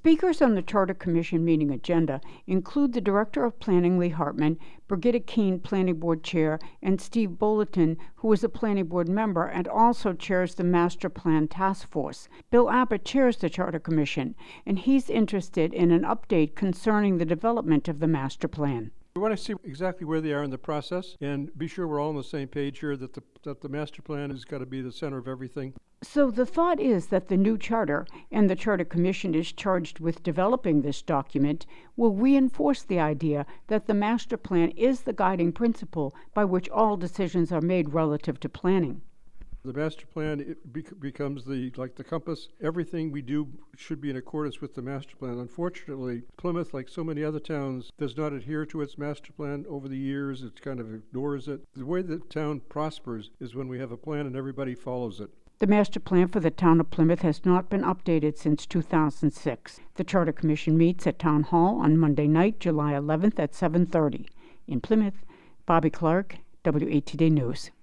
Speakers on the Charter Commission meeting agenda include the Director of Planning, Lee Hartman, Brigitta Keene, Planning Board Chair, and Steve Bulletin, who is a Planning Board member and also chairs the Master Plan Task Force. Bill Abbott chairs the Charter Commission, and he's interested in an update concerning the development of the Master Plan. We want to see exactly where they are in the process and be sure we're all on the same page here that the master plan has got to be the center of everything. So the thought is that the new charter, and the Charter Commission is charged with developing this document, will reinforce the idea that the master plan is the guiding principle by which all decisions are made relative to planning. The master plan becomes the compass. Everything we do should be in accordance with the master plan. Unfortunately, Plymouth, like so many other towns, does not adhere to its master plan over the years. It kind of ignores it. The way the town prospers is when we have a plan and everybody follows it. The master plan for the town of Plymouth has not been updated since 2006. The Charter Commission meets at Town Hall on Monday night, July 11th at 7:30. In Plymouth, Bobby Clark, WATD News.